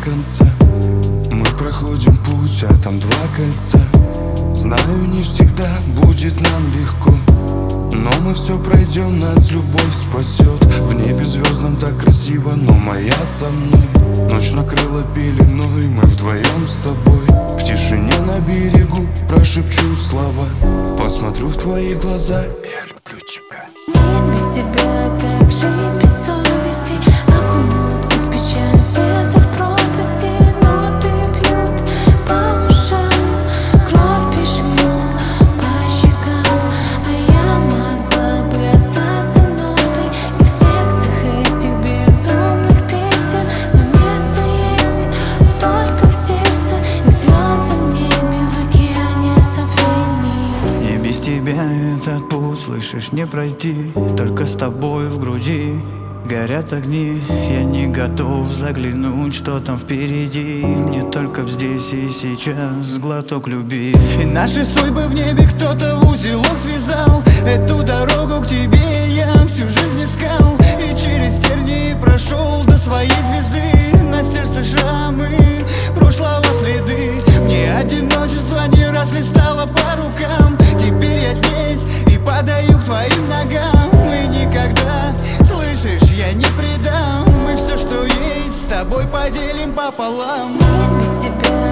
конца. Мы проходим путь, а там два кольца. Знаю, не всегда будет нам легко, но мы все пройдем, нас любовь спасет. В небе звездном так красиво, но моя со мной. Ночь накрыла пеленой, мы вдвоем с тобой. В тишине на берегу прошепчу слова, посмотрю в твои глаза: я люблю тебя. Нет, без тебя как жить без совести, окунуться в печаль где-то в пропасти. Ноты бьют по ушам, кровь бежит по щекам, а я могла бы остаться нотой и в текстах этих безумных песен. Но место есть только в сердце и в звездном небе, в океане забвений. Не без тебя этот путь, слышишь, не пройти. Только с тобой в груди горят огни. Я не готов заглянуть, что там впереди. Мне только б здесь и сейчас глоток любви. И наши судьбы в небе кто-то в узелок связал. Эту дорогу к тебе я всю жизнь искал, и через тернии прошел до своей звезды. На сердце шрамы прошлого следы. Мне одиночество не раз листало по рукам. Теперь я здесь и падаю к твоим ногам. И никогда, слышишь, я не предам. Мы все, что есть, с тобой поделим пополам. Нет, без тебя